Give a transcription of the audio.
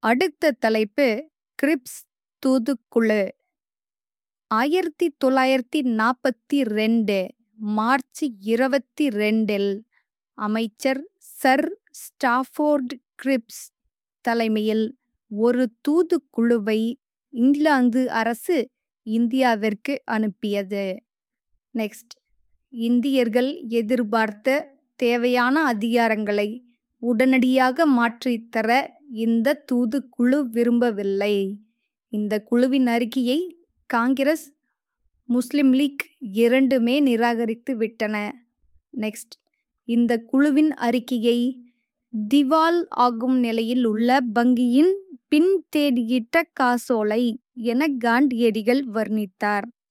அடுத்த தலைப்பு grips தூதுக்குழு. 1942 March 22 அமைச்சர் சர் ஸ்டாஃபோர்டு கிரிப்ஸ் தலைமையில் ஒரு தூதுக்குழுவை இங்கிலாந்து அரசு இந்தியாவிற்கு அனுப்பியது. இந்தியர்கள் எதிர்பார்த்த தேவையான அதிகாரங்களை உடனடியாக மாற்றித்தர இந்த தூதுக்குழு விரும்பவில்லை. இந்த குழுவின் அறிக்கையை காங்கிரஸ், முஸ்லிம் லீக் இரண்டுமே நிராகரித்து விட்டன. இந்த குழுவின் அறிக்கையை திவால் ஆகும் நிலையில் உள்ள வங்கியின் பின்தேடியிட்ட காசோலை என காந்தியடிகள் வர்ணித்தார்.